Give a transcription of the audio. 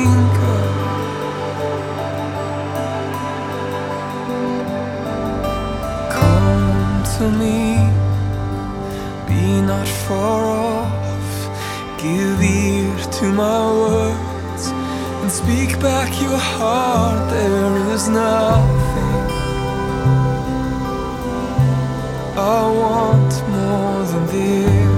linger. Come to me, be not far off. Give ear to my words and speak back your heart. There is nothing I want more than this.